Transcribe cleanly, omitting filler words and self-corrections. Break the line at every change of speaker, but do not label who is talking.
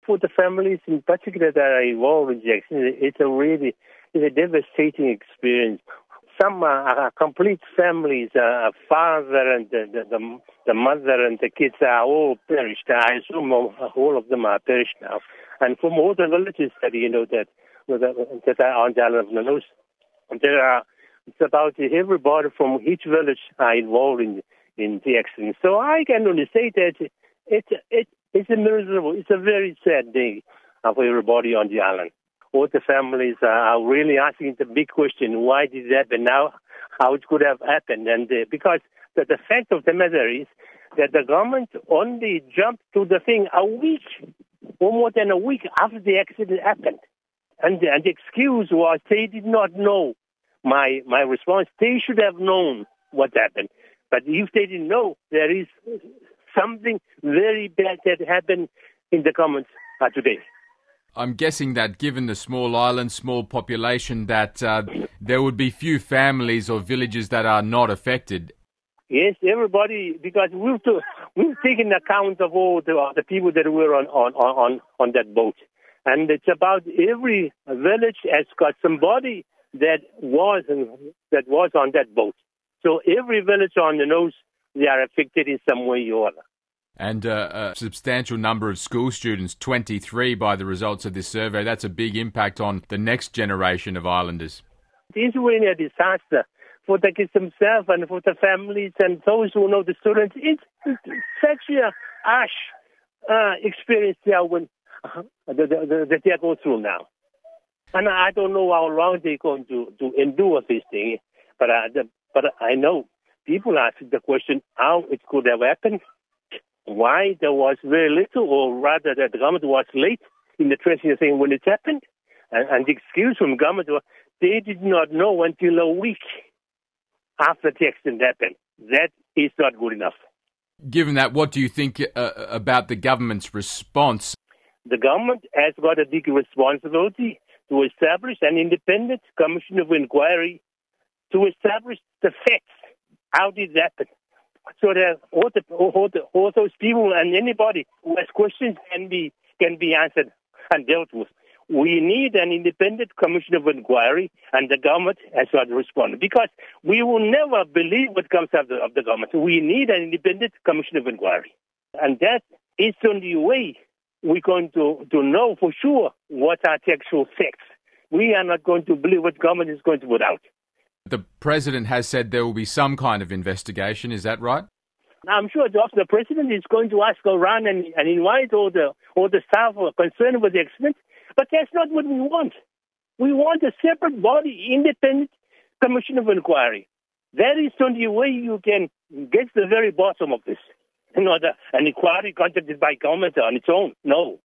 for the families in particular that are involved in the accident, it's a devastating experience. Some are complete families, father and the mother and the kids are all perished. I assume all of them are perished now. And from all the villages that that are on the island of Nanos, it's about everybody from each village are involved in the accident. So I can only say that it's a miserable, it's a very sad day for everybody on the island. All the families are really asking the big question, why did it happen now, how it could have happened. And because the fact of the matter is that the government only jumped to the thing a week, or more than a week after the accident happened. And the excuse was they did not know. My response, they should have known what happened. But if they didn't know, there is something very bad that happened in the comments today.
I'm guessing that given the small island, small population, that there would be few families or villages that are not affected.
Yes, everybody, because we've taken account of all the people that were on that boat. And it's about every village has got somebody that was on that boat. So every village on the nose, they are affected in some way or other.
And a substantial number of school students, 23 by the results of this survey. That's a big impact on the next generation of islanders.
It is really a disaster for the kids themselves and for the families and those who know the students. It's such a harsh experience that they are going through now. And I don't know how long they're going to endure this thing. But I know people ask the question how it could have happened. Why there was very little, or rather that the government was late in addressing the thing when it happened. And the excuse from government was they did not know until a week after the accident happened. That is not good enough.
Given that, what do you think about the government's response?
The government has got a big responsibility to establish an independent commission of inquiry to establish the facts. How did it happen? So that all those people and anybody who has questions can be answered and dealt with. We need an independent commission of inquiry, and the government has got to respond, because we will never believe what comes out of the government. We need an independent commission of inquiry, and that is the only way we're going to know for sure what are the actual facts. We are not going to believe what government is going to put out.
The president has said there will be some kind of investigation. Is that right?
I'm sure the president is going to ask around and invite all the staff concerned with the accident. But that's not what we want. We want a separate body, independent commission of inquiry. That is the only way you can get to the very bottom of this. An inquiry conducted by government on its own. No.